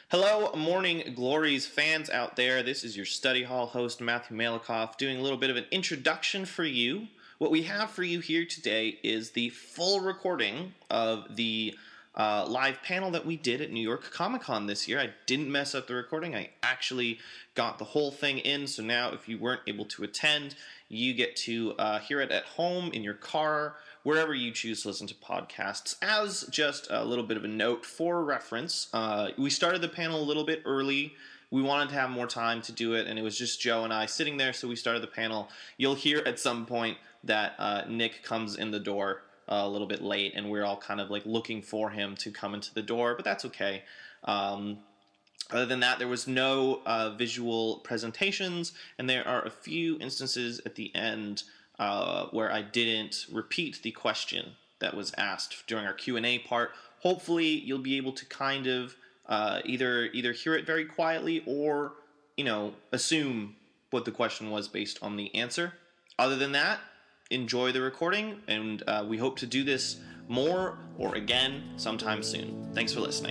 Hello, Morning Glories fans out there. This is your study hall host, Matthew Malikoff, doing a little bit of an introduction for you. What we have for you here today is the full recording of the live panel that we did at New York Comic Con this year. I didn't mess up the recording. I actually got the whole thing in, so now if you weren't able to attend, you get to hear it at home, in your car, wherever you choose to listen to podcasts. As just a little bit of a note for reference, we started the panel a little bit early. We wanted to have more time to do it, and it was just Joe and I sitting there, so we started the panel. You'll hear at some point that Nick comes in the door a little bit late, and we're all kind of like looking for him to come into the door, but that's okay. Other than that, there was no visual presentations, and there are a few instances at the end where I didn't repeat the question that was asked during our Q&A part. Hopefully, you'll be able to kind of either hear it very quietly or, assume what the question was based on the answer. Other than that, enjoy the recording, and we hope to do this more or again sometime soon. Thanks for listening.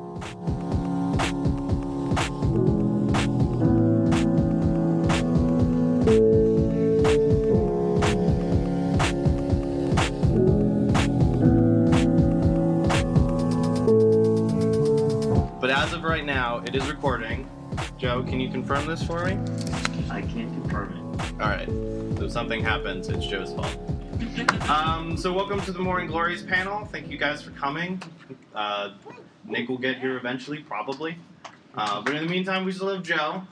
But as of right now, it is recording. Joe, can you confirm this for me? I can't confirm it. Alright, so if something happens, it's Joe's fault. So welcome to the Morning Glories panel. Thank you guys for coming. Nick will get here eventually, probably. But in the meantime, we still have Joe.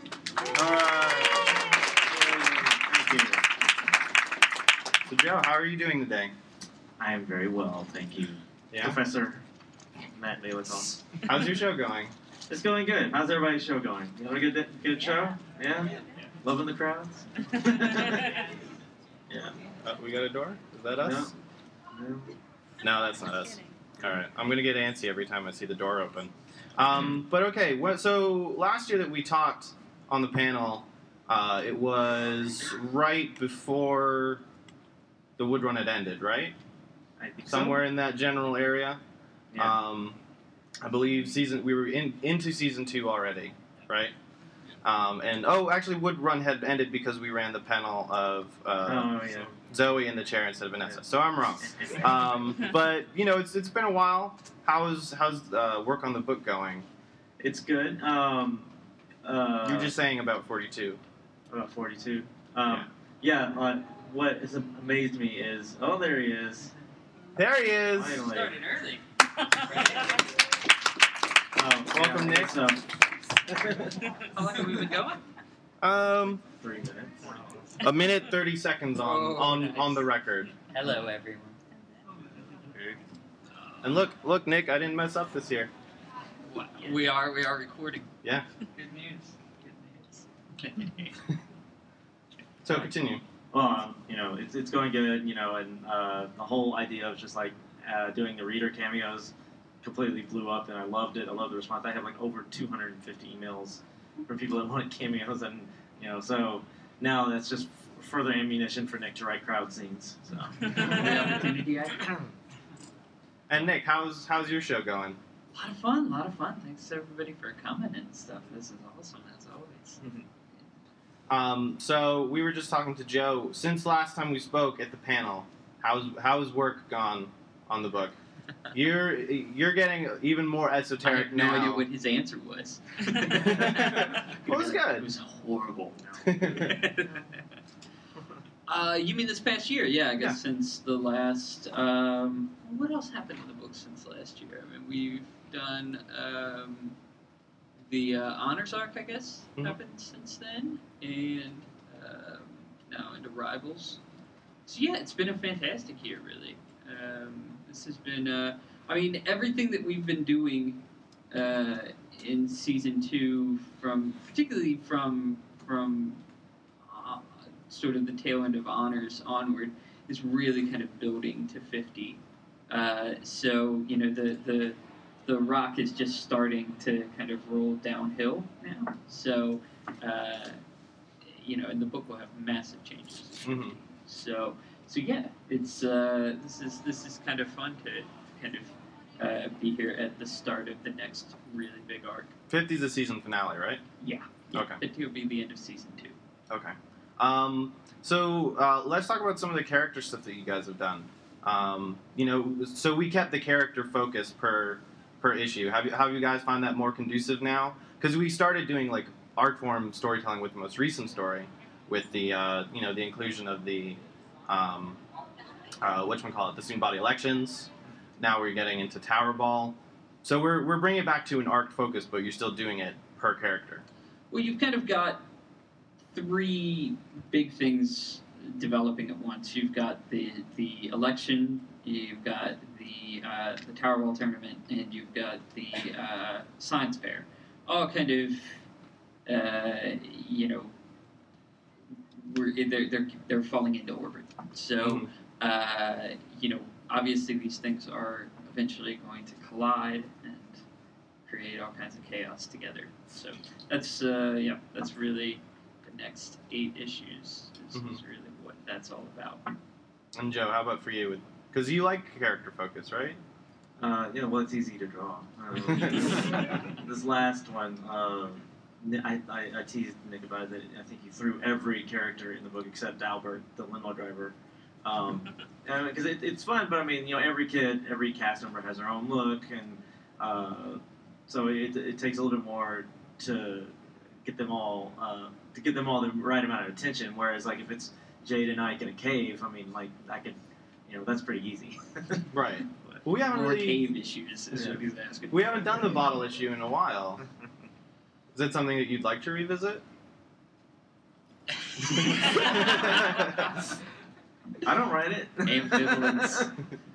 Thank you. So Joe, how are you doing today? I am very well, thank you. Yeah? Professor Matt Malikoff. How's your show going? It's going good. How's everybody's show going? You having a good show? Yeah? Loving the crowds? Yeah. We got a door? Is that us? No. No, that's not us. Alright, I'm going to get antsy every time I see the door open. But okay, so last year that we talked on the panel, it was right before the Wood Run had ended, right? I think Somewhere in that general area. Yeah. I believe we were into season 2 already, right? Actually, Wood Run had ended because we ran the panel of Zoe in the chair instead of Vanessa. So I'm wrong. But it's been a while. How's work on the book going? It's good. You're just saying about 42. About 42. Yeah. What has amazed me is, there he is. There he is. Finally. Started early. Welcome, Nick. So, How long have we been going? 3 minutes. A minute 30 seconds on Nice. the record. Hello, everyone. And look, Nick, I didn't mess up this year. We are recording. Yeah. Good news. Good news. So continue. Well, it's going good, and the whole idea of just like doing the reader cameos completely blew up, and I loved it. I loved the response. I have like over 250 emails from people that wanted cameos, and so now that's just further ammunition for Nick to write crowd scenes. So The opportunity. And Nick, how's your show going? A lot of fun. Thanks everybody for coming and stuff. This is awesome as always. So we were just talking to Joe. Since last time we spoke at the panel, how's work gone on the book? You're getting even more I esoteric have no now. idea what his answer was. Well, it was good. It was horrible. You mean this past year? Yeah, I guess Yeah. since the last. What else happened in the book since last year? I mean, we've done the honors arc, I guess, Mhm. happened since then, and now into Rivals. So yeah, it's been a fantastic year, really. This has been, everything that we've been doing in season 2, particularly from sort of the tail end of honors onward, is really kind of building to 50. So the rock is just starting to kind of roll downhill now. So and the book will have massive changes. Mhm. So yeah, it's this is kind of fun to kind of be here at the start of the next really big arc. 50 is the season finale, right? Yeah. Okay. 50 will be the end of season 2. Okay. So let's talk about some of the character stuff that you guys have done. So we kept the character focus per issue. Have you guys found that more conducive now? Because we started doing like art form storytelling with the most recent story, with the the inclusion of the whatchamacallit, the student body elections. Now we're getting into Tower Ball. So we're bringing it back to an arc focus, but you're still doing it per character. Well, you've kind of got 3 big things developing at once. You've got the election, you've got the Tower Ball tournament, and you've got the science fair. All kind of they're falling into orbit. So obviously these things are eventually going to collide and create all kinds of chaos together. So that's really the next 8 issues is really what that's all about. And Joe, how about for you? Because you like character focus, right? Well, it's easy to draw. This last one, I teased Nick about it. That I think he threw every character in the book except Albert, the limo driver. Because it's fun, but I mean, every cast member has their own look, and so it takes a little bit more to get them all the right amount of attention. Whereas, like, if it's Jade and Ike in a cave, I mean, like, I could, that's pretty easy. Right. Well, we haven't really cave issues. Is what he's asking. We haven't done the bottle issue in a while. Is that something that you'd like to revisit? I don't write it. Ambivalence.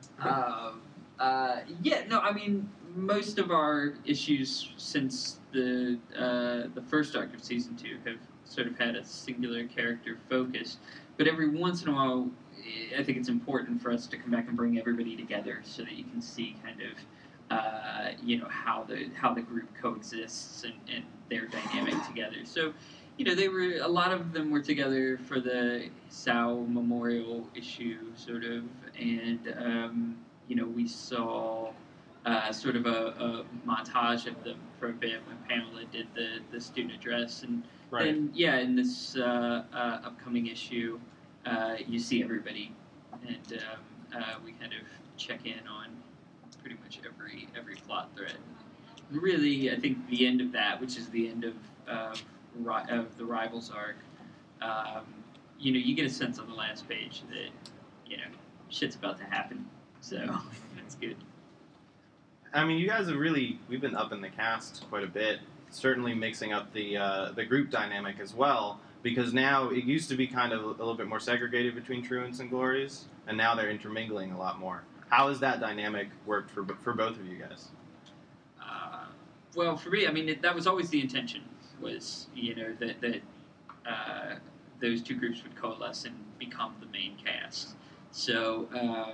I mean, most of our issues since the first arc of season 2 have sort of had a singular character focus, but every once in a while, I think it's important for us to come back and bring everybody together so that you can see kind of how the group coexists and their dynamic together. So, a lot of them were together for the Sao Memorial issue, sort of, and we saw sort of a montage of them for a bit when Pamela did the student address, and then in this upcoming issue, you see everybody, and we kind of check in on pretty much every plot thread. Really, I think the end of that, which is the end of the Rivals arc, you get a sense on the last page that shit's about to happen. So that's good. I mean, you guys have we've been up in the cast quite a bit, certainly mixing up the group dynamic as well, because now it used to be kind of a little bit more segregated between truants and glories, and now they're intermingling a lot more. How has that dynamic worked for both of you guys? Well, for me, I mean, that was always the intention, was, that those 2 groups would coalesce and become the main cast. So,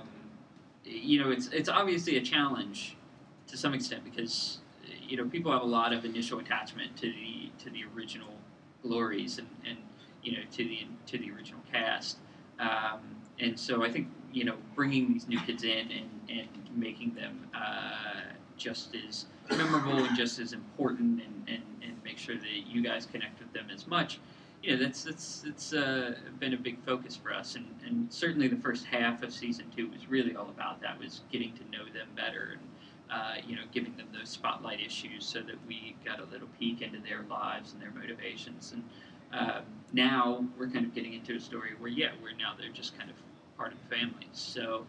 it's obviously a challenge to some extent because, people have a lot of initial attachment to the original glories and to the original cast. And so I think, bringing these new kids in and making them just as memorable and just as important and make sure that you guys connect with them as much, that's been a big focus for us. And certainly the first half of season 2 was really all about that, was getting to know them better and, giving them those spotlight issues so that we got a little peek into their lives and their motivations. And now we're kind of getting into a story where, they're just kind of part of the family. So,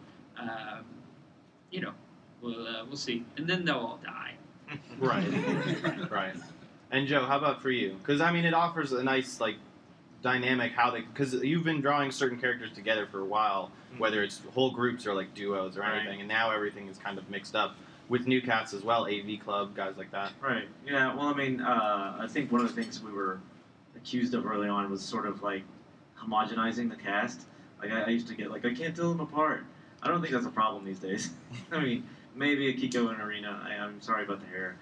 we'll see. And then they'll all die. Right. Right. And Joe, how about for you? Because, I mean, it offers a nice, dynamic because you've been drawing certain characters together for a while, whether it's whole groups or, duos or anything, and now everything is kind of mixed up with new cats as well, AV Club, guys like that. Right. Yeah, well, I mean, I think one of the things we were accused of early on was sort of, homogenizing the cast. I used to get, I can't tell them apart. I don't think that's a problem these days. I mean, maybe Akiko and Arena. I'm sorry about the hair.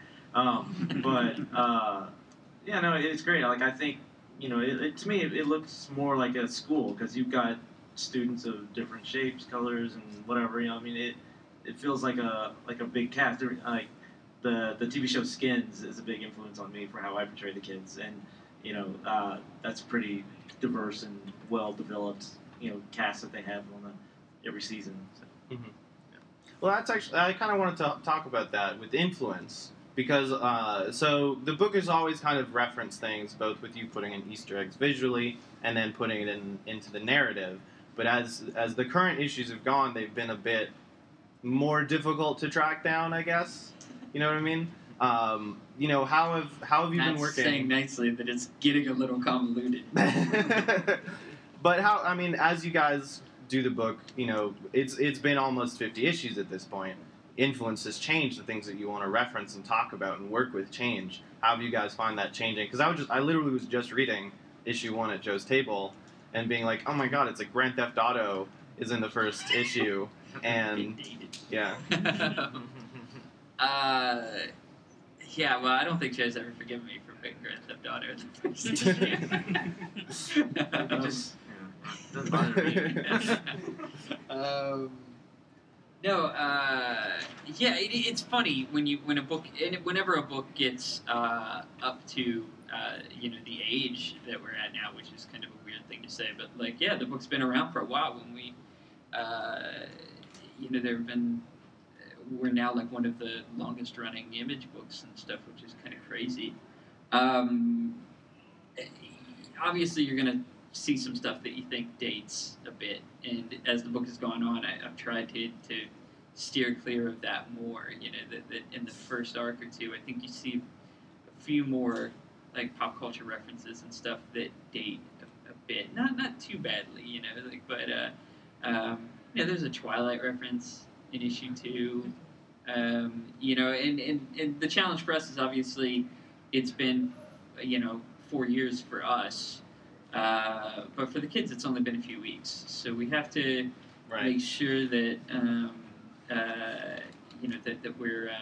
It's great. I think, to me, it looks more like a school because you've got students of different shapes, colors, and whatever. it feels like a big cast. Like the TV show Skins is a big influence on me for how I portray the kids, and that's pretty diverse and well developed cast that they have on every season. So. Mm-hmm. Yeah. Well, that's actually I kind of wanted to talk about that with influence. Because, so the book has always kind of referenced things, both with you putting in Easter eggs visually and then putting it into the narrative. But as the current issues have gone, they've been a bit more difficult to track down, I guess. You know what I mean? How have you been working? Saying nicely that it's getting a little convoluted. But as you guys do the book, it's been almost 50 issues at this point. Influence has changed. The things that you want to reference and talk about and work with change. How have you guys find that changing? Because I literally was just reading issue 1 at Joe's table and being like, oh my god, it's like Grand Theft Auto is in the first issue, and yeah. Yeah, well, I don't think Joe's ever forgiven me for picking Grand Theft Auto in the first issue. It just doesn't bother me. No, it's funny whenever a book gets up to the age that we're at now, which is kind of a weird thing to say, but the book's been around for a while. When we, we're now like one of the longest running Image books and stuff, which is kind of crazy. Obviously, you're gonna see some stuff that you think dates a bit, and as the book has gone on, I've tried to steer clear of that more. That in the first arc or two, I think you see a few more like pop culture references and stuff that date a bit, not too badly, but there's a Twilight reference in issue 2, and the challenge for us is obviously it's been 4 years for us. But for the kids, it's only been a few weeks, so we have to make sure that that we're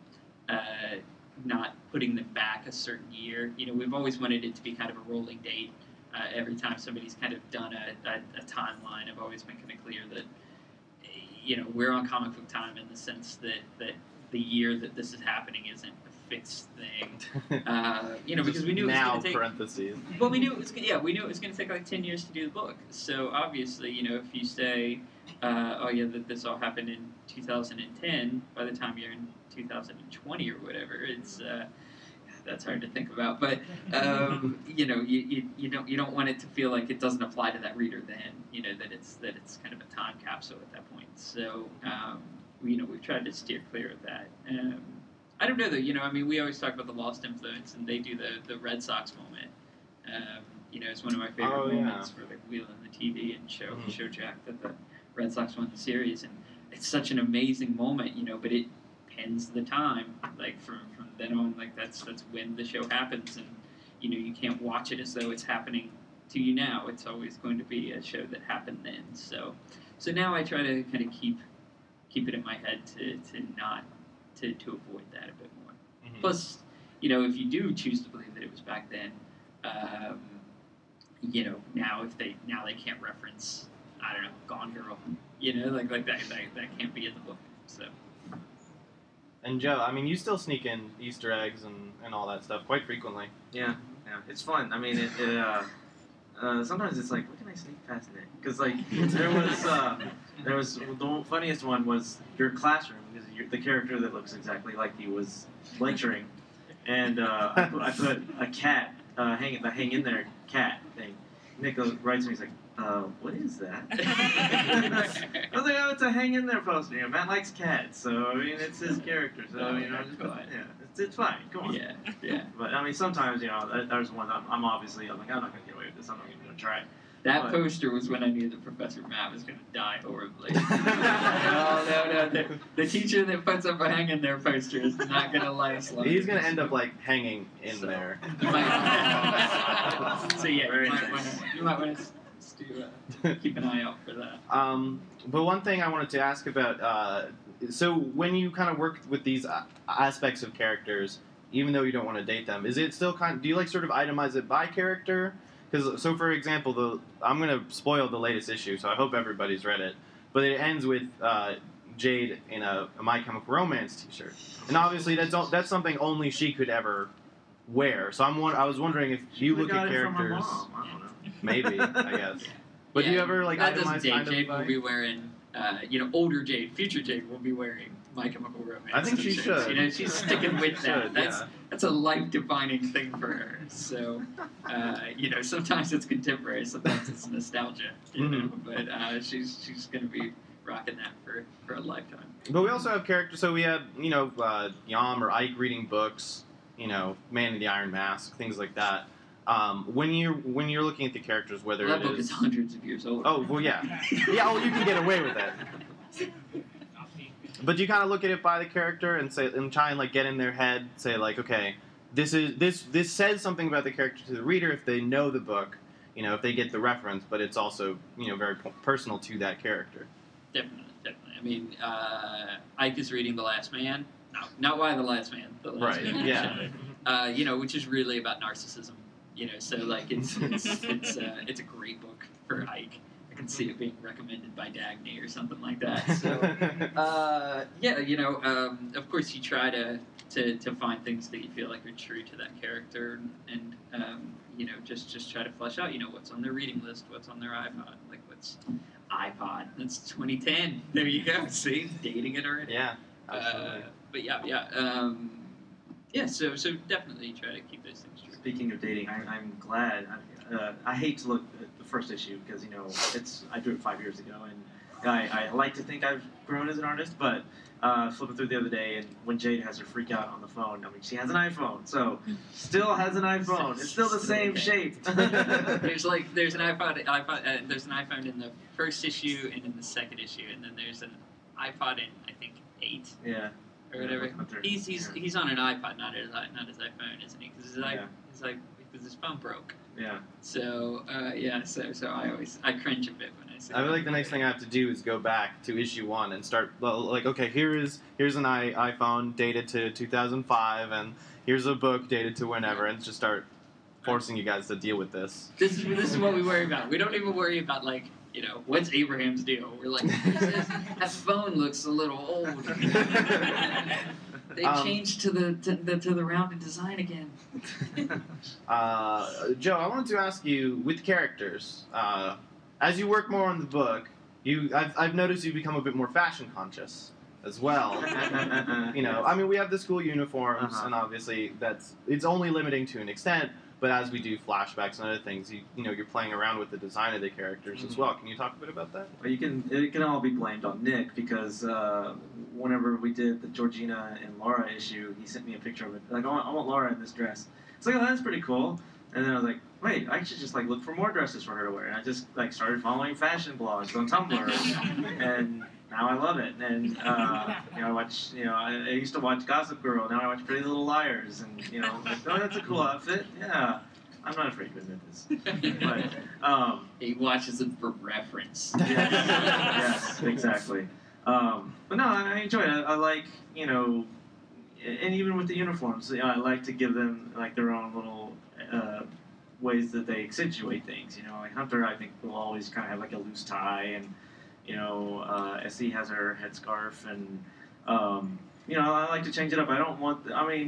not putting them back a certain year. We've always wanted it to be kind of a rolling date. Every time somebody's kind of done a timeline, I've always been kind of clear that we're on comic book time in the sense that the year that this is happening isn't fixed thing, because we knew it was going to take. Parentheses. Well, we knew it was going to take like 10 years to do the book. So obviously, if you say, that this all happened in 2010, by the time you're in 2020 or whatever, it's that's hard to think about. But you don't want it to feel like it doesn't apply to that reader then. That it's kind of a time capsule at that point. So we've tried to steer clear of that. I don't know though. We always talk about the Lost influence, and they do the Red Sox moment. It's one of my favorite moments for like wheeling the TV and show Jack that the Red Sox won the series, and it's such an amazing moment. But it pins the time. Like from then on, like that's when the show happens, and you can't watch it as though it's happening to you now. It's always going to be a show that happened then. So now I try to kind of keep it in my head to not. To avoid that a bit more. Mm-hmm. Plus, if you do choose to believe that it was back then, now they can't reference, I don't know, Gone Girl, like that can't be in the book. So. And Joe, you still sneak in Easter eggs and all that stuff quite frequently. Yeah, it's fun. Sometimes it's like, what can I sneak past it? Because there was the funniest one was your classroom, because the character that looks exactly like you was lecturing, and I put a cat hang in there cat thing. Nick writes me, he's like, what is that? I was like, oh, it's a hang in there poster. Matt likes cats, so it's his character. So it's fine. Come on. Yeah. But sometimes there's one that I'm not gonna get away with this. I'm not even gonna try. That poster was when I knew that Professor Matt was going to die horribly. No. The teacher that puts up a hang in there poster is not going to last long. He's going to end up hanging in there. So you might want to keep an eye out for that. But one thing I wanted to ask about, so when you kind of work with these aspects of characters, even though you don't want to date them, is it still do you sort of itemize it by character? Because, for example, I'm going to spoil the latest issue, so I hope everybody's read it. But it ends with Jade in a My Chemical Romance T-shirt, and obviously that's something only she could ever wear. So I was wondering if you look at characters, from her mom. I don't know. maybe I guess. But do you ever like that doesn't itemize date. kind of Jade will like? be wearing, older Jade, future Jade will be wearing My Chemical Romance. I think she t-shirts. should. She's sticking with that. Should, That's a life-defining thing for her. So, sometimes it's contemporary, sometimes it's nostalgia. But she's going to be rocking that for a lifetime. But we also have characters. So we have Yam or Ike reading books. Man in the Iron Mask, things like that. When you're looking at the characters, whether that it book is hundreds of years old. Oh well, yeah. Oh, you can get away with it. But you kind of look at it by the character and try and like get in their head, say like, okay, this says something about the character to the reader if they know the book, if they get the reference, but it's also very personal to that character. Definitely. I mean, Ike is reading The Last Man. No, not Why the Last Man. The Last Right. Man. Yeah. Which is really about narcissism. So like it's a great book for Ike. I can see it being recommended by Dagny or something like that. So of course you try to find things that you feel like are true to that character, and just try to flesh out what's on their reading list, what's on their iPod, like what's iPod. That's 2010. There you go. See, dating it already. Yeah. Absolutely. But so definitely try to keep those things true. Speaking of dating, I'm glad. I hate to look at the first issue because I drew it 5 years ago, and I like to think I've grown as an artist. But flipping through the other day, and when Jade has her freak out on the phone, she has an iPhone, so still has an iPhone. It's still the same shape. There's an iPod. There's an iPhone in the first issue and in the second issue, and then there's an iPod in I think 8. Yeah. Or whatever. He's on an iPod, not his iPhone, isn't he? Because his phone broke. Yeah. So so I cringe a bit when I say. I feel like the next thing I have to do is go back to issue 1 and start like, okay, here's an iPhone dated to 2005, and here's a book dated to whenever, and just start forcing you guys to deal with this. This is what we worry about. We don't even worry about like. What's Abraham's deal? We're like, that phone looks a little old. They changed to the rounded design again. Joe, I wanted to ask you, with characters, as you work more on the book, I've noticed you become a bit more fashion conscious as well. We have the school uniforms, and obviously it's only limiting to an extent. But as we do flashbacks and other things, you're playing around with the design of the characters as well. Can you talk a bit about that? Well, it can all be blamed on Nick because whenever we did the Georgina and Laura issue, he sent me a picture of it. Like, I want Laura in this dress. It's like, oh, that's pretty cool. And then I was like, wait, I should just look for more dresses for her to wear. And I just started following fashion blogs on Tumblr, and now I love it. And I watch, I used to watch Gossip Girl. Now I watch Pretty Little Liars, and like, oh, that's a cool outfit. Yeah, I'm not afraid to admit this. But he watches it for reference. Yes, exactly. But no, I enjoy it. I like, and even with the uniforms, I like to give them their own little ways that they accentuate things. Like Hunter, I think will always kind of have a loose tie, and SE has her headscarf, and I like to change it up. I don't want.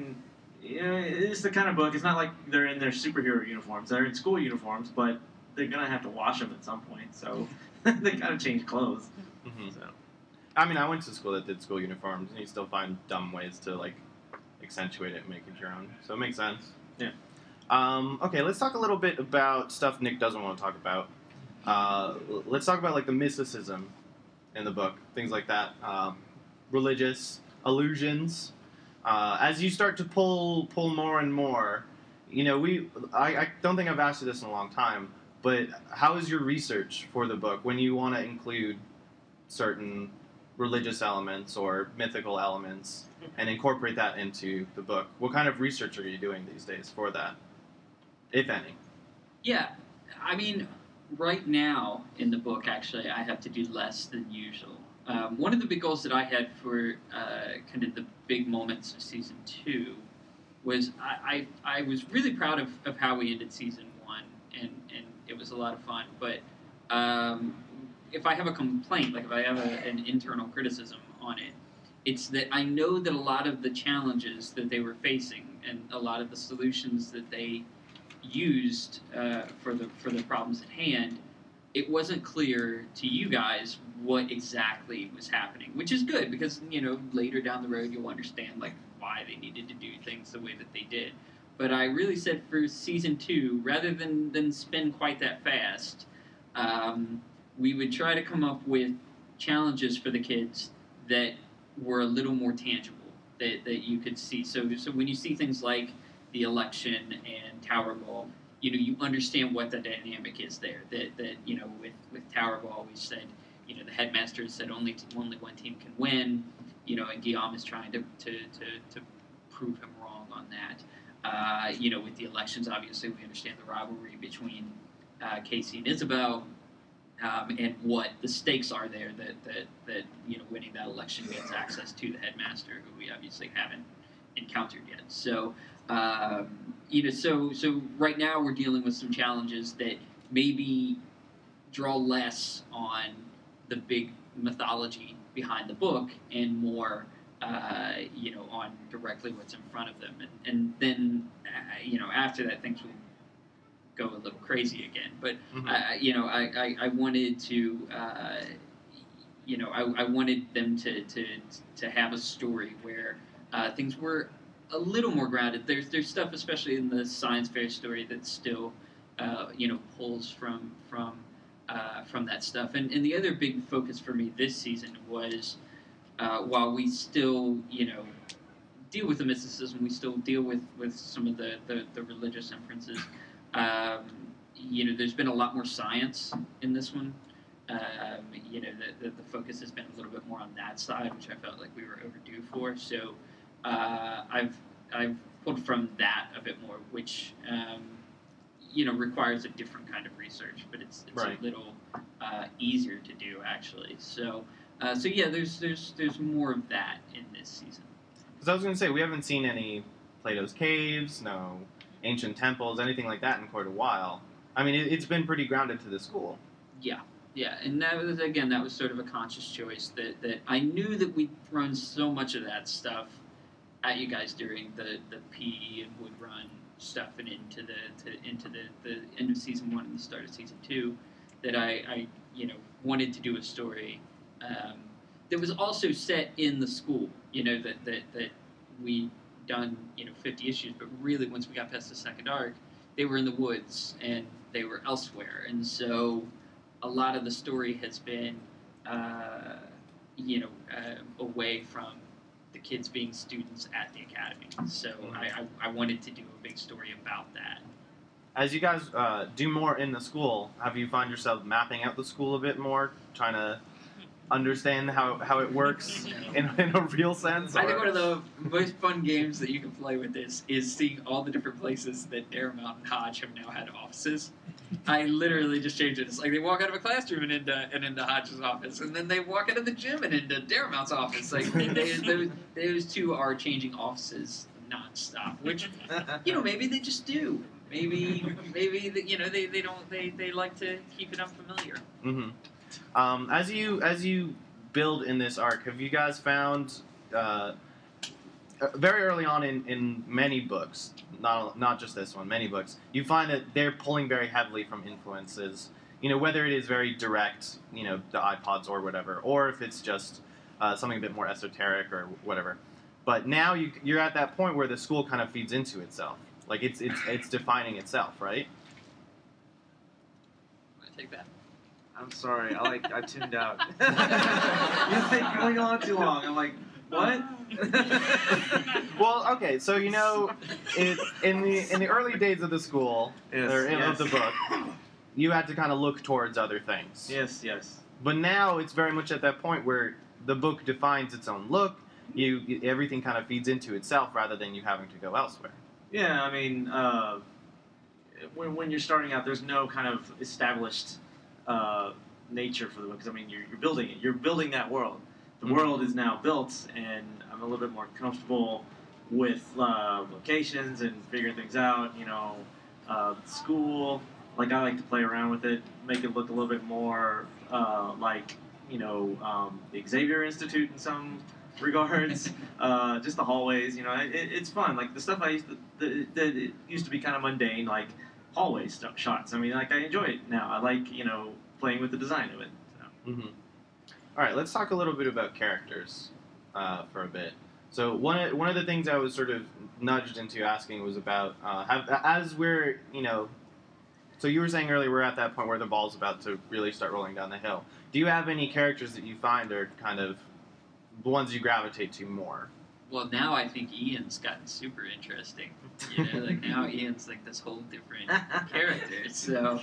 It's the kind of book. It's not like they're in their superhero uniforms. They're in school uniforms, but they're gonna have to wash them at some point. So they gotta change clothes. Mm-hmm. So. I went to school that did school uniforms, and you still find dumb ways to accentuate it and make it your own. So it makes sense. Yeah. Okay, let's talk a little bit about stuff Nick doesn't want to talk about. Let's talk about the mysticism in the book, things like that, religious allusions. As you start to pull more and more, I don't think I've asked you this in a long time, but how is your research for the book when you want to include certain religious elements or mythical elements and incorporate that into the book? What kind of research are you doing these days for that, if any? Yeah, right now in the book, actually, I have to do less than usual. One of the big goals that I had for kind of the big moments of season 2 was I was really proud of how we ended season 1, and it was a lot of fun. But if I have a complaint, if I have an internal criticism on it. It's that I know that a lot of the challenges that they were facing and a lot of the solutions that they used for the problems at hand, it wasn't clear to you guys what exactly was happening, which is good because later down the road you'll understand like why they needed to do things the way that they did. But I really said for season 2, rather than spin quite that fast, we would try to come up with challenges for the kids that were a little more tangible, that you could see. So when you see things like the election and Tower Ball, you understand what the dynamic is there. That with Tower Ball, we said, the headmaster said only one team can win, and Guillaume is trying to prove him wrong on that. With the elections, obviously, we understand the rivalry between Casey and Isabel, and what the stakes are there. That winning that election gets access to the headmaster, who we obviously haven't encountered yet. So, so right now we're dealing with some challenges that maybe draw less on the big mythology behind the book and more on directly what's in front of them. And then, after that, things will go a little crazy again. But, I wanted to, I wanted them to have a story where things were a little more grounded. There's stuff, especially in the science fair story, that still, pulls from that stuff. And the other big focus for me this season was, while we still, deal with the mysticism, we still deal with some of the religious inferences. There's been a lot more science in this one. The focus has been a little bit more on that side, which I felt like we were overdue for. So I've pulled from that a bit more, which requires a different kind of research, but it's right. A little easier to do actually. So yeah, there's more of that in this season. Because I was going to say, we haven't seen any Plato's Caves, no ancient temples, anything like that in quite a while. I mean, it's been pretty grounded to the school. Yeah, and that was sort of a conscious choice that I knew that we'd thrown so much of that stuff at you guys during the PE and Wood Run stuff and into the end of season 1 and the start of season 2, that I wanted to do a story that was also set in the school. That we done 50 issues, but really once we got past the second arc, they were in the woods and they were elsewhere, and so a lot of the story has been away from the kids being students at the academy. So I wanted to do a big story about that. As you guys do more in the school, have you found yourself mapping out the school a bit more, trying to understand how it works in a real sense? I think one of the most fun games that you can play with this is seeing all the different places that Darrowmount and Hodge have now had offices. I literally just changed it. It's like they walk out of a classroom and into Hodge's office, and then they walk out of the gym and into Darrowmount's office. Like those two are changing offices nonstop, which maybe they just do. Maybe they don't. They like to keep it unfamiliar. Mm-hmm. As you build in this arc, have you guys found very early on in many books, not just this one, many books, you find that they're pulling very heavily from influences, whether it is very direct, the iPods or whatever, or if it's just something a bit more esoteric or whatever. But now you're at that point where the school kind of feeds into itself, like it's defining itself, right? I take that. I'm sorry, I tuned out. You're like going on too long. I'm like, what? Well, okay, so in the early days of the school of the book, you had to kind of look towards other things. Yes. But now it's very much at that point where the book defines its own look. Everything kind of feeds into itself rather than you having to go elsewhere. Yeah, I mean, when you're starting out, there's no kind of established nature for the book. Because, I mean, you're building it. You're building that world. The world is now built, and I'm a little bit more comfortable with locations and figuring things out. School, like I like to play around with it, make it look a little bit more like the Xavier Institute in some regards. Just the hallways, it's fun. Like the stuff I used to, that it used to be kind of mundane, like hallway shots. I mean, like I enjoy it now. I like playing with the design of it. So. Mm-hmm. All right, let's talk a little bit about characters for a bit. So one of the things I was sort of nudged into asking was about as we're So you were saying earlier we're at that point where the ball's about to really start rolling down the hill. Do you have any characters that you find are kind of the ones you gravitate to more? Well, now I think Ian's gotten super interesting. Like now Ian's like this whole different character. So,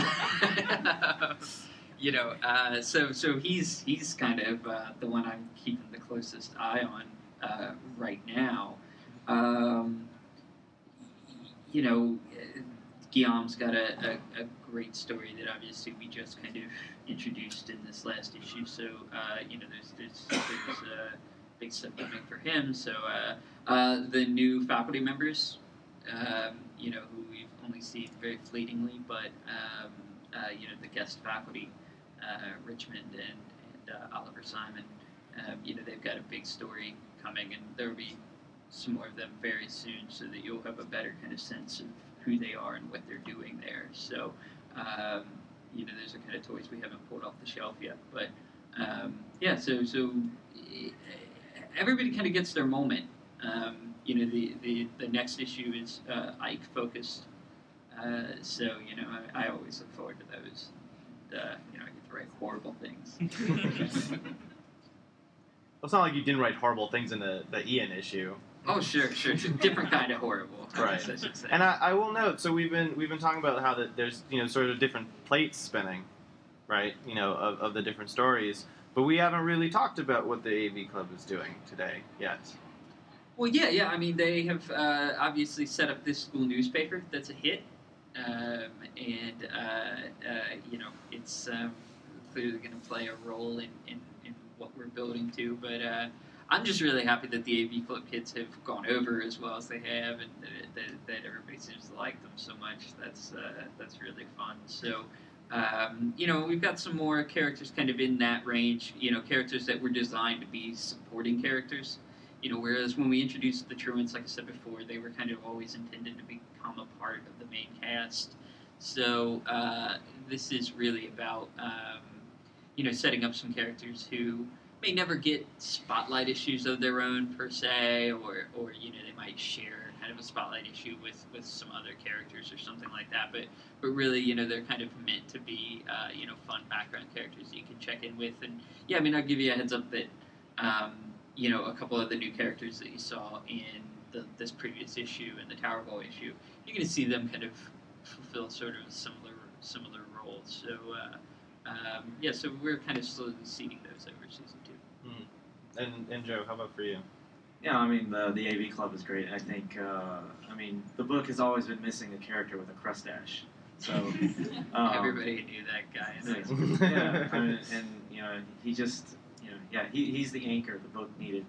so he's kind of the one I'm keeping the closest eye on right now. Guillaume's got a great story that obviously we just kind of introduced in this last issue. So there's big stuff coming for him. So the new faculty members, who we've only seen very fleetingly, but the guest faculty, Richmond and Oliver Simon, they've got a big story coming, and there will be some more of them very soon, so that you'll have a better kind of sense of who they are and what they're doing there. So, those are kind of toys we haven't pulled off the shelf yet. But, so everybody kind of gets their moment. The next issue is Ike focused. I always look forward to those. I get to write horrible things. Well, it's not like you didn't write horrible things in the Ian issue. Oh, sure. Different kind of horrible. Right. I should say. And I will note, so we've been talking about how that there's sort of different plates spinning, right? Of the different stories, but we haven't really talked about what the AV Club is doing today yet. Well, yeah. I mean, they have obviously set up this school newspaper that's a hit, it's clearly going to play a role in what we're building to, but. I'm just really happy that the AV Club kids have gone over as well as they have, and that everybody seems to like them so much. That's really fun. So, we've got some more characters kind of in that range. Characters that were designed to be supporting characters. Whereas when we introduced the Truants, like I said before, they were kind of always intended to become a part of the main cast. So this is really about setting up some characters who may never get spotlight issues of their own per se, or they might share kind of a spotlight issue with some other characters or something like that. But really, they're kind of meant to be fun background characters that you can check in with. And yeah, I mean, I'll give you a heads up that a couple of the new characters that you saw in this previous issue and the Tower Ball issue, you're going to see them kind of fulfill sort of similar roles. So. So we're kind of slowly seeding those over season 2. Mm. And Joe, how about for you? Yeah, I mean the AV Club is great. I think the book has always been missing a character with a crustache. So everybody knew that guy. And he just he's the anchor the book needed.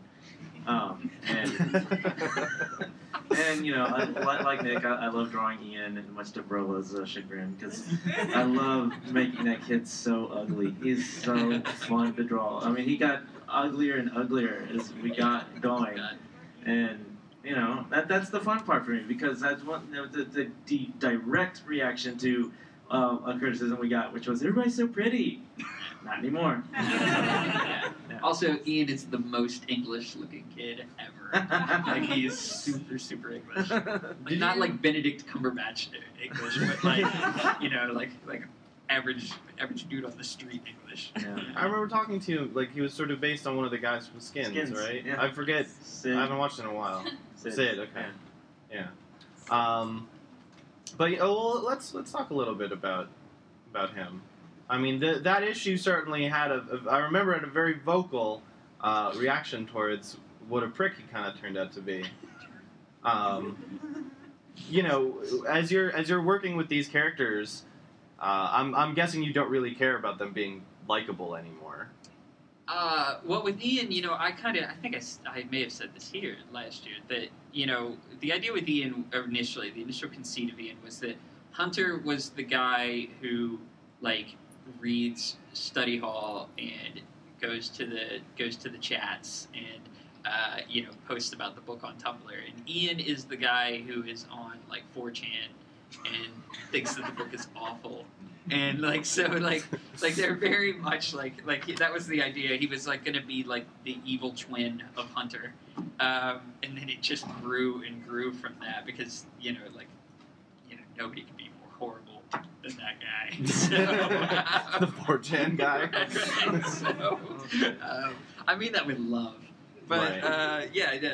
Like Nick, I love drawing Ian, and much to Brola's chagrin, because I love making that kid so ugly. He's so fun to draw. I mean, he got uglier and uglier as we got going, and that's the fun part for me, because that's the direct reaction to a criticism we got, which was everybody's so pretty. Not anymore. Also, Ian is the most English-looking kid ever. Like, he is super, super English. Like, not like Benedict Cumberbatch English, but like average dude on the street English. Yeah. I remember talking to him, like, he was sort of based on one of the guys from Skins, right? Yeah. I forget. Sid. I haven't watched it in a while. Sid, okay. Yeah. Let's talk a little bit about him. I mean, that issue certainly had I remember a very vocal reaction towards what a prick he kind of turned out to be. As you're working with these characters, I'm guessing you don't really care about them being likable anymore. Well, with Ian, I think I may have said this here last year, that, the idea with Ian initially, the initial conceit of Ian was that Hunter was the guy who, like, reads study hall and goes to the chats and posts about the book on Tumblr. And Ian is the guy who is on like 4chan and thinks that the book is awful. And they're very much like that was the idea. He was like going to be like the evil twin of Hunter, and then it just grew and grew from that because nobody can be more horrible than that guy. So, the 4chan guy. Right, so, I mean that with love, but Right.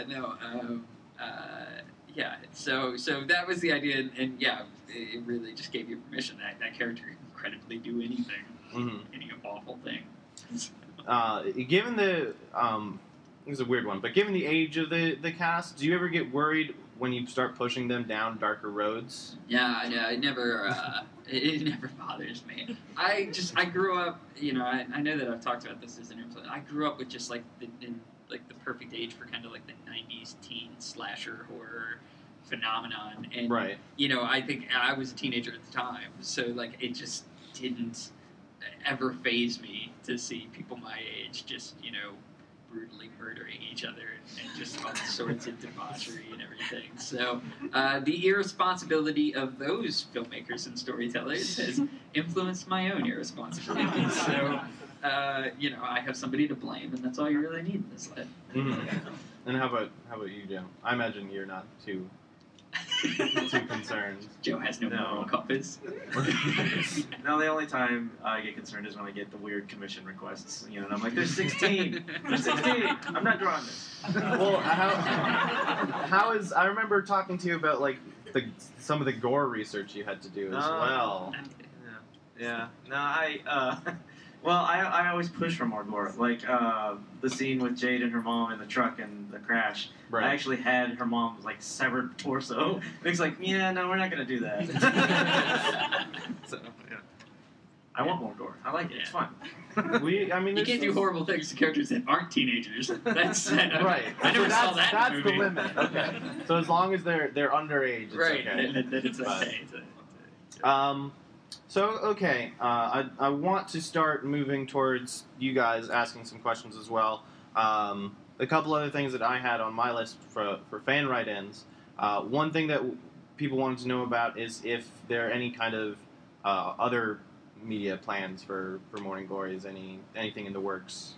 So that was the idea, and it really just gave you permission that character can incredibly do anything, any awful thing. Given the this is a weird one, but given the age of the cast, do you ever get worried when you start pushing them down darker roads? Yeah, it never bothers me. I grew up, I know that I've talked about this as an influence. I grew up with just like the perfect age for kind of like the 90s teen slasher horror phenomenon, and Right. I think I was a teenager at the time, so like it just didn't ever faze me to see people my age just brutally murdering each other and just all sorts of debauchery and everything. So the irresponsibility of those filmmakers and storytellers has influenced my own irresponsibility. So I have somebody to blame, and that's all you really need in this life. Mm-hmm. And how about you, Jim? I imagine you're not too concerned. Joe has no No. moral compass. No, the only time I get concerned is when I get the weird commission requests. And I'm like, there's 16. There's 16. I'm not drawing this. Well, how is? I remember talking to you about like some of the gore research you had to do as well. Yeah. No, I always push for more gore. Like the scene with Jade and her mom in the truck and the crash. Right. I actually had her mom's like severed torso. Nick's like, yeah, no, we're not gonna do that. So yeah, I want more gore. I like it. It's fun. You can't do horrible things to characters that aren't teenagers. That's right. I never So saw that. That's in the movie. limit. Okay. So as long as they're underage, it's Right. okay. Then it's okay. I want to start moving towards you guys asking some questions as well. A couple other things that I had on my list for fan write-ins. One thing that people wanted to know about is if there are any kind of other media plans for Morning Glories, anything in the works.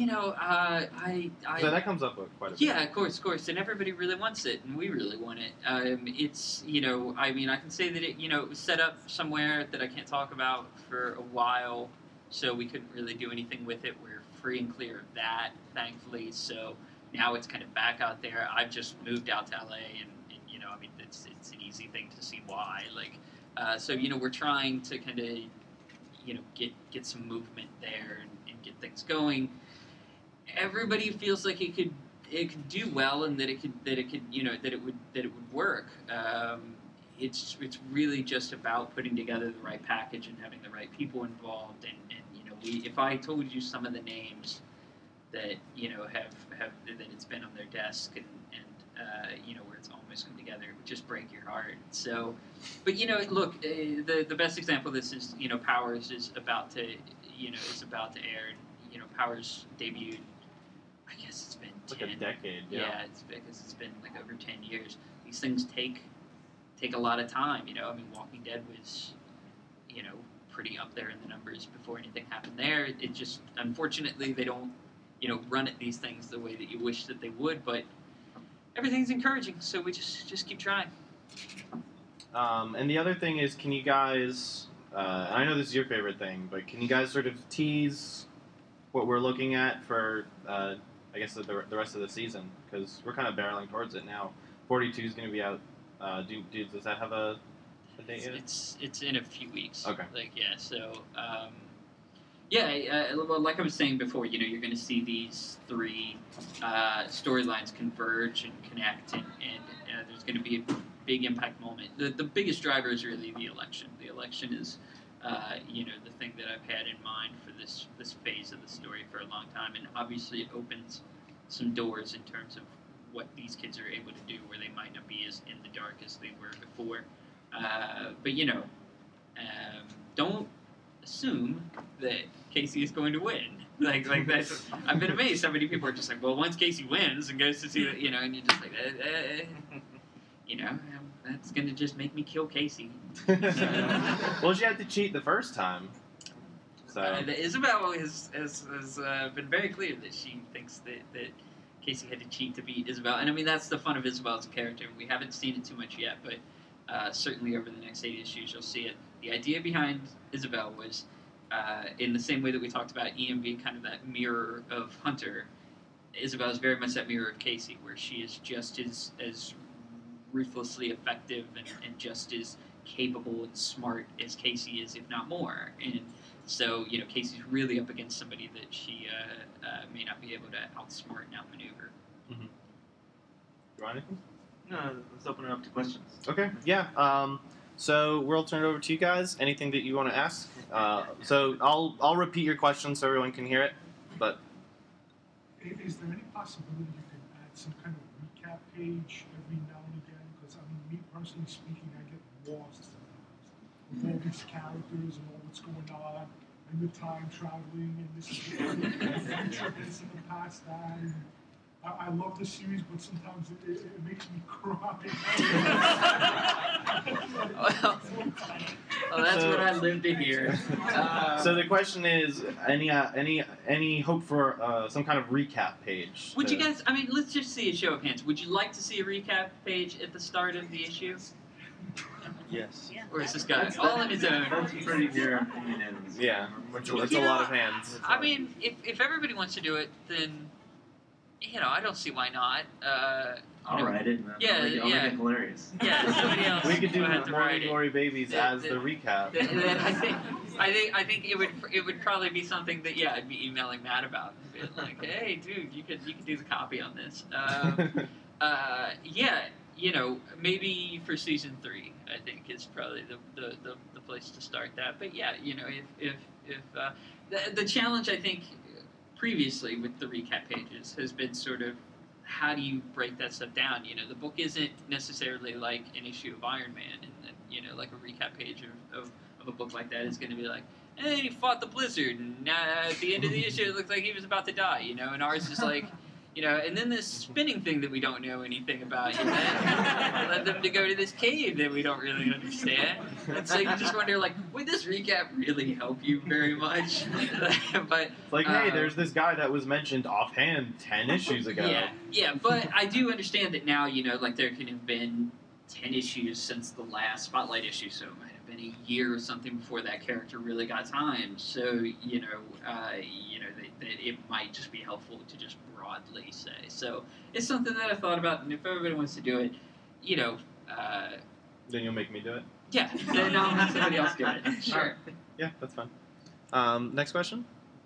That comes up quite a bit. Yeah, of course, and everybody really wants it, and we really want it. It's, I can say that it was set up somewhere that I can't talk about for a while, so we couldn't really do anything with it. We're free and clear of that, thankfully, so now it's kind of back out there. I've just moved out to LA, and it's an easy thing to see why. We're trying to kind of, get some movement there and get things going. Everybody feels like it could do well, and that it would work. It's really just about putting together the right package and having the right people involved. And if I told you some of the names that have that it's been on their desk and where it's almost come together, it would just break your heart. So, but look, the best example of this is Powers is about to air. And, Powers debuted. I guess it's been 10. Like a decade. Yeah, it's because it's been like over 10 years. These things take a lot of time. Walking Dead was pretty up there in the numbers before anything happened there. It just, unfortunately, they don't run at these things the way that you wish that they would. But everything's encouraging, so we just keep trying. And the other thing is, can you guys? I know this is your favorite thing, but can you guys sort of tease what we're looking at for? I guess the rest of the season, because we're kind of barreling towards it now. 42 is going to be out. Does that have a date in it? It's in a few weeks. Okay. Well, like I was saying before, you're going to see these three storylines converge and connect, and there's going to be a big impact moment. The biggest driver is really the election. The election is, the thing that I've had in mind for this phase of the story for a long time, and obviously it opens some doors in terms of what these kids are able to do where they might not be as in the dark as they were before. Don't assume that Casey is going to win. Like that's. I've been amazed. So many people are just like, well, once Casey wins and goes to see, and you're just like, that's gonna just make me kill Casey. Well, she had to cheat the first time. So Isabel has been very clear that she thinks that Casey had to cheat to beat Isabel, and I mean that's the fun of Isabel's character. We haven't seen it too much yet, but certainly over the next 8 issues you'll see it. The idea behind Isabel was, in the same way that we talked about Ian being kind of that mirror of Hunter, Isabel is very much that mirror of Casey, where she is just as ruthlessly effective and just as capable and smart as Casey is, if not more. And so, Casey's really up against somebody that she may not be able to outsmart and outmaneuver. Mm-hmm. You want anything? No, let's open it up to questions. Okay, yeah. So we'll turn it over to you guys. Anything that you want to ask? So I'll repeat your question so everyone can hear it. But is there any possibility you can add some kind of recap page every now and again? Because I mean, me personally speaking, I get lost sometimes with all these characters and all what's going on, and the time traveling, and this is the future, this in the past, that. And I love the series, but sometimes it makes me cry. Well, that's what I live to hear. So the question is, any hope for some kind of recap page? Would you guys? I mean, let's just see a show of hands. Would you like to see a recap page at the start of the issue? Yes. Or is this guy all on his own? That's pretty near opinion ends. Yeah, that's a lot of hands. I mean, if everybody wants to do it, then I don't see why not. I'll write it. Yeah, I'll make it hilarious. Yeah, somebody else. We could do have to Morning write Glory Babies as the recap. I think it would probably be something that I'd be emailing Matt about. Being like, hey, dude, you could do the copy on this. Maybe for season 3, I think is probably the place to start that. But if the challenge I think previously with the recap pages has been sort of how do you break that stuff down? The book isn't necessarily like an issue of Iron Man, and like a recap page of a book like that is going to be like, and he fought the blizzard, and at the end of the issue it looks like he was about to die, and ours is like, and then this spinning thing that we don't know anything about, led them to go to this cave that we don't really understand. And so you just wonder, like, would this recap really help you very much? But like, hey, there's this guy that was mentioned offhand 10 issues ago. Yeah, but I do understand that now, like, there can have been 10 issues since the last Spotlight issue, so it might have been a year or something before that character really got time. So, that it might just be helpful to just broadly say. So it's something that I thought about, and if everybody wants to do it, then you'll make me do it? Yeah, then I'll have somebody else do it. Sure. Yeah, that's fine. Next question?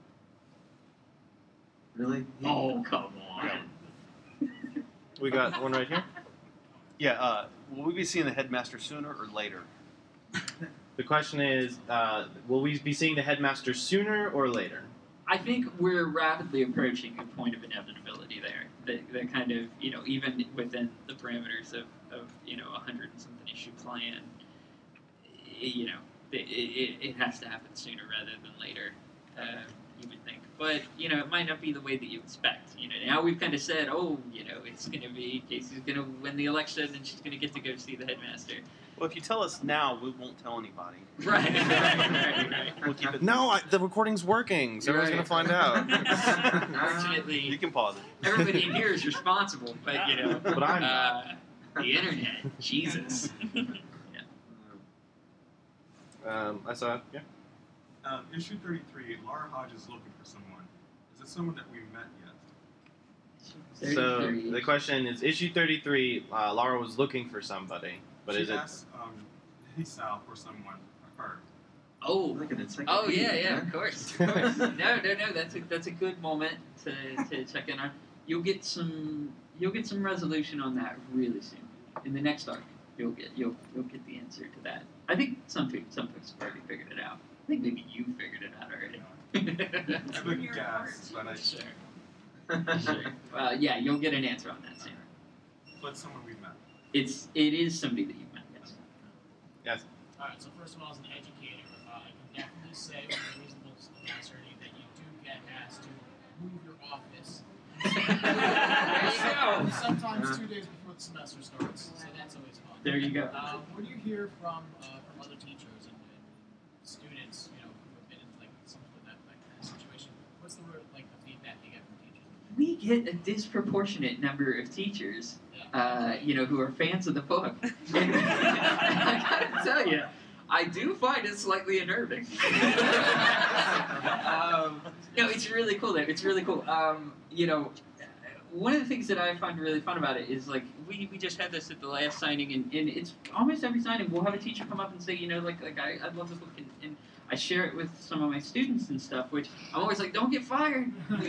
Really? Oh, come on. We got one right here. Yeah, will we be seeing the headmaster sooner or later? The question is, will we be seeing the headmaster sooner or later? I think we're rapidly approaching a point of inevitability there. That kind of, even within the parameters of 100 and something issue plan, it has to happen sooner rather than later, you would think. But, it might not be the way that you expect. Now we've kind of said, it's going to be, Casey's going to win the election and she's going to get to go see the headmaster. Well, if you tell us now, we won't tell anybody. Right. We'll keep it. No, the recording's working, so everyone's going to find out. Unfortunately, You can pause it. everybody in here is responsible, but, But I'm not. The internet, Jesus. I saw it, yeah. Issue 33, Laura Hodge is looking for someone. Is it someone that we met yet? So the question is, issue 33, Laura was looking for somebody, but she is it... asked Sal for someone, her. Oh, Look at it. yeah, of course. No, that's a good moment to check in on. You'll get some resolution on that really soon. In the next arc, you'll get the answer to that. I think some folks have already figured it out. I think maybe you figured it out already. It's a big guess, but I Sure. Well, yeah, you'll get an answer on that soon. But someone we met. It is somebody that you've met, yes. Yes. Alright, so first of all, as an educator, I can definitely say with a reasonable certainty that you do get asked to move your office. There you go. Sometimes 2 days before the semester starts, so that's always fun. There you go. What do you hear from other teachers and students, who have been in like something like that kind of situation? What's the feedback you get from teachers? We get a disproportionate number of teachers, who are fans of the book. And I gotta tell you, I do find it slightly unnerving. No, it's really cool though. It's really cool. One of the things that I find really fun about it is like we just had this at the last signing, and it's almost every signing we'll have a teacher come up and say, I love the book, and I share it with some of my students and stuff, which I'm always like, don't get fired.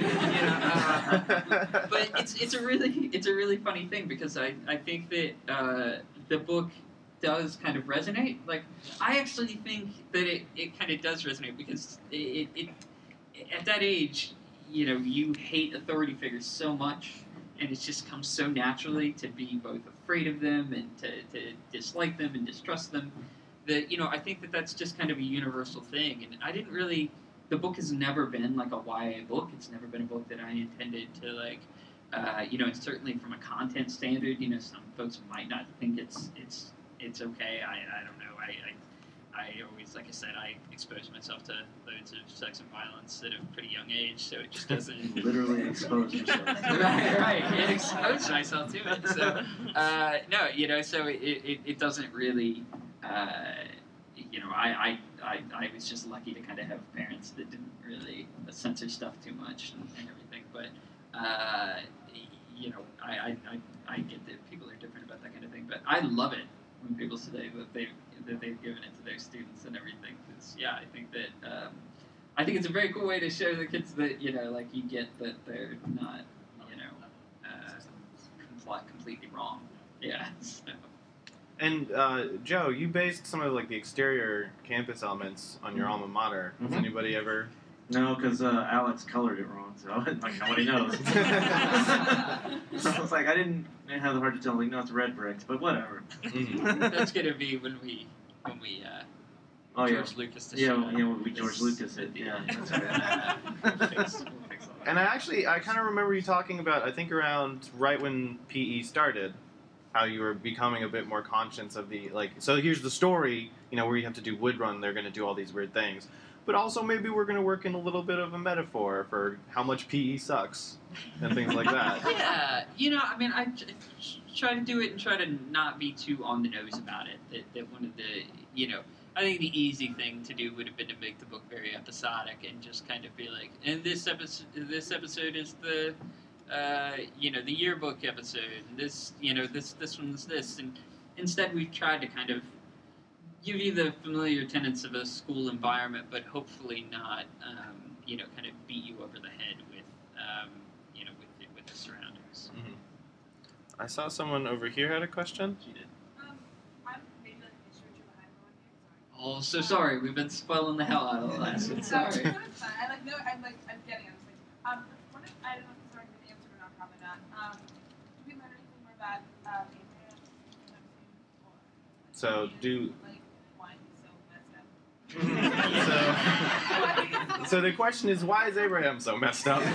But it's a really funny thing because I think that the book does kind of resonate. Like I actually think that it kind of does resonate because it at that age, you hate authority figures so much, and it just comes so naturally to be both afraid of them and to dislike them and distrust them. That I think that that's just kind of a universal thing, and the book has never been like a YA book. It's never been a book that I intended to and certainly from a content standard, some folks might not think it's okay. I don't know. I always, like I said, I expose myself to loads of sex and violence at a pretty young age, so it just doesn't Literally expose yourself. right, and expose myself to it. So so it doesn't really. I was just lucky to kind of have parents that didn't really censor stuff too much and everything. But I get that people are different about that kind of thing. But I love it when people say that they've given it to their students and everything. Because I think it's a very cool way to show the kids that you get that they're not completely wrong. Yeah. So. And Joe, you based some of the exterior campus elements on your alma mater. Has anybody ever? No, because Alex colored it wrong, so nobody knows. So I was like, I didn't have the heart to tell him, no, it's red bricks, but whatever. That's gonna be when we George Lucas the shit. When we George Lucas it. Yeah, that's right. And I kind of remember you talking about, I think around right when PE started, how you were becoming a bit more conscious of the, so here's the story, where you have to do wood run, they're going to do all these weird things. But also maybe we're going to work in a little bit of a metaphor for how much PE sucks and things like that. Yeah, I try to do it and try to not be too on the nose about it. That one of the, I think the easy thing to do would have been to make the book very episodic and just kind of be like, and this episode is the the yearbook episode, and this one's this, and instead we've tried to kind of give you the familiar tenets of a school environment, but hopefully not, kind of beat you over the head with, with the surroundings. Mm-hmm. I saw someone over here had a question. She did. I'm maybe like a history behind one here. Oh, so sorry. We've been spoiling the hell out of the last one. Sorry. I'm getting it. I was like, I don't know if it's already been answered or not, probably not. Do we learn anything more about Abraham? So Why he's so messed up? So the question is, why is Abraham so messed up?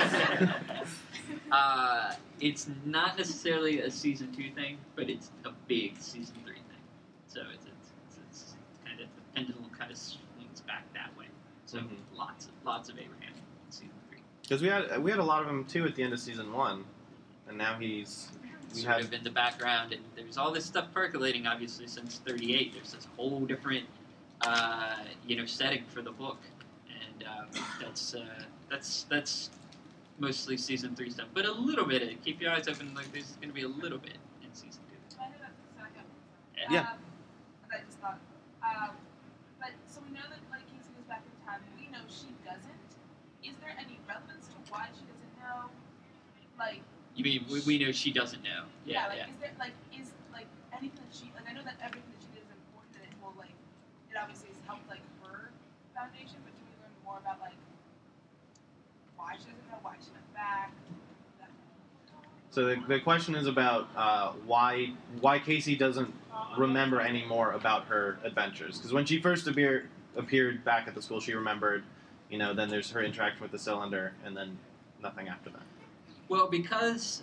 It's not necessarily a season 2 thing, but it's a big season 3 thing. So it's kind of the pendulum kind of swings back that way. So lots of Abraham in season 3. Because we had a lot of him too at the end of season 1, and now he's sort of in the background, and there's all this stuff percolating. Obviously, since 38, there's this whole different setting for the book, and that's mostly season 3 stuff, but a little bit. Keep your eyes open. There's going to be a little bit in season 2. I know that's the second. Yeah. I just thought. But so we know that Casey goes back in time. We know she doesn't. Is there any relevance to why she doesn't know? You mean we know she doesn't know? Yeah. Is there is anything that she I know that everything that she did is important and it will it obviously has helped her foundation, but do we learn more about why she doesn't know, why she went back? So the question is about why Casey doesn't remember anymore about her adventures. Because when she first appeared back at the school, she remembered. Then there's her interaction with the cylinder, and then nothing after that. Well, because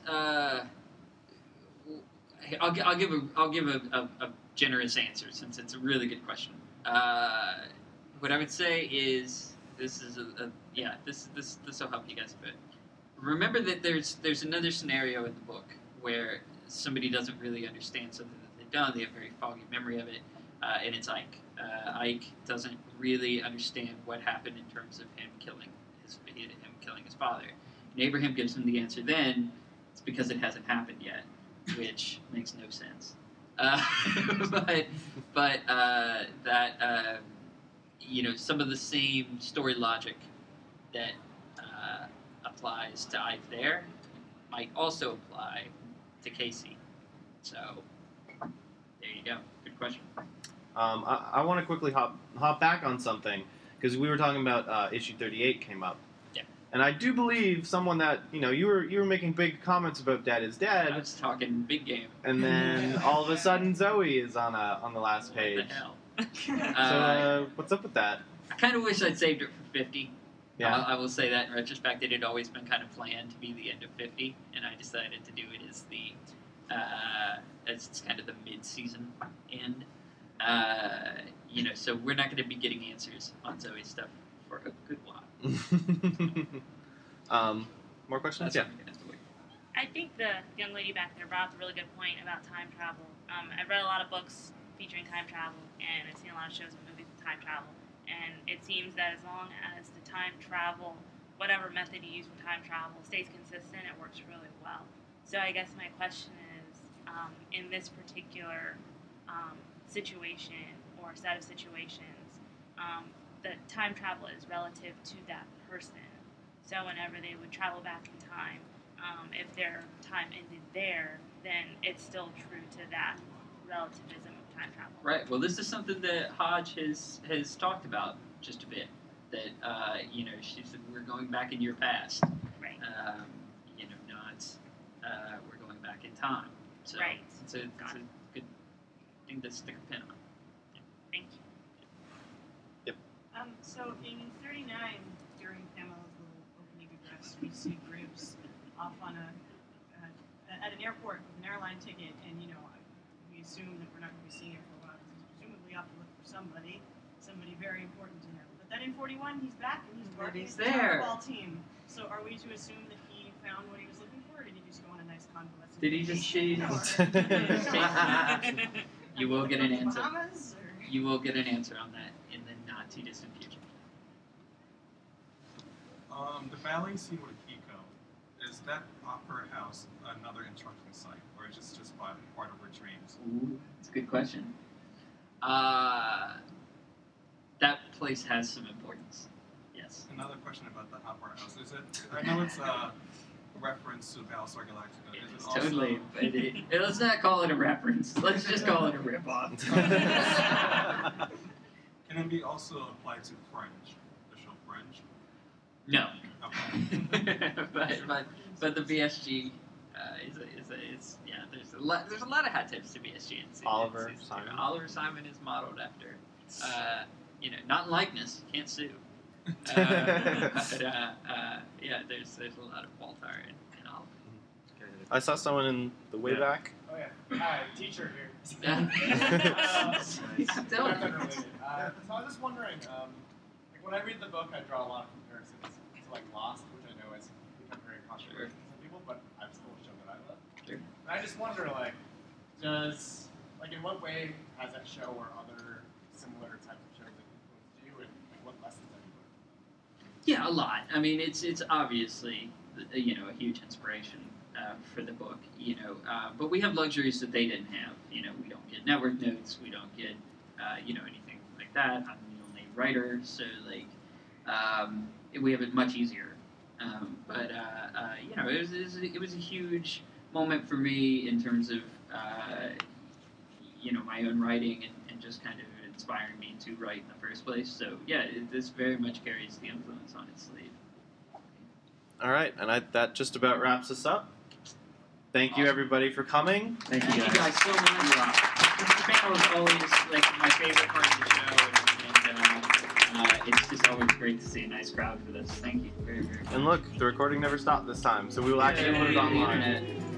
I'll give a generous answer since it's a really good question. What I would say is this will help you guys a bit. Remember that there's another scenario in the book where somebody doesn't really understand something that they've done. They have a very foggy memory of it, and it's Ike. Ike doesn't really understand what happened in terms of him killing his father. And Abraham gives him the answer then. It's because it hasn't happened yet, which makes no sense. But some of the same story logic that applies to Ike there might also apply to Casey. So there you go. Good question. I want to quickly hop back on something because we were talking about issue 38 came up. Yeah. And I do believe someone that you were making big comments about Dad is Dead. I was talking big game. And then all of a sudden Zoe is on the last page. What the hell? So what's up with that? I kind of wish I'd saved it for 50. Yeah. I will say that in retrospect, it had always been kind of planned to be the end of 50, and I decided to do it as it's kind of the mid-season end. So we're not going to be getting answers on Zoe's stuff for a good while. More questions? That's Yeah. what we're gonna have to wait. I think the young lady back there brought up a really good point about time travel. I've read a lot of books featuring time travel, and I've seen a lot of shows and movies with time travel. And it seems that as long as the time travel, whatever method you use for time travel, stays consistent, it works really well. So I guess my question is, in this particular situation or set of situations, the time travel is relative to that person. So whenever they would travel back in time, if their time ended there, then it's still true to that relativism of time travel. Right. Well, this is something that Hodge has talked about just a bit. That she said we're going back in your past. Right. We're going back in time. So Right. It's a good thing to stick a pin on. Thank you. So in 39, during Pamela's little opening address, we see Gribbs off on at an airport with an airline ticket, and we assume that we're not going to be seeing him for a while because he's presumably off to look for somebody very important to him. But then in 41, he's back and he's guarding his football team. So are we to assume that he found what he was looking for, or did he just go on a nice convalescent? Did he just see? You will get an answer. Bahamas, or? You will get an answer on that in the not too distant future. The ballet scene with Kiko, is that opera house another instruction site, or is it just part of her dreams? Ooh, that's a good question. That place has some importance. Yes. Another question about the opera house. Is it? I know it's a reference to Battlestar Galactica. Is it also, Totally. But let's not call it a reference. Let's just call it a ripoff. Can it be also applied to Fringe, the show Fringe? No. Okay. but the BSG there's a lot of hat tips to BSG in season Oliver 2. Simon. Oliver Simon is modeled after not in likeness, can't sue. There's a lot of Waltar in Oliver. I saw someone in the way back. Oh yeah. Hi, teacher here. Tell me. So I was just wondering, when I read the book, I draw a lot of comparisons to Lost, which I know has become very controversial to some people, but I'm still a show that I love. Sure. And I just wonder, in what way has that show or other similar types of shows influenced you, and what lessons have you learned? Yeah, a lot. I mean, it's obviously a huge inspiration for the book. But we have luxuries that they didn't have. We don't get network notes. We don't get anything like that. I'm the only writer, so we have it much easier. It was a huge moment for me in terms of my own writing and just kind of inspiring me to write in the first place. So yeah, this very much carries the influence on its sleeve. All right, and that just about wraps us up. Thank you, everybody, for coming. Thank you guys so much. The panel is always like my favorite part of the show, and it's just always great to see a nice crowd for this. Thank you very, very much. And look, the recording never stopped this time, so we will actually put it online.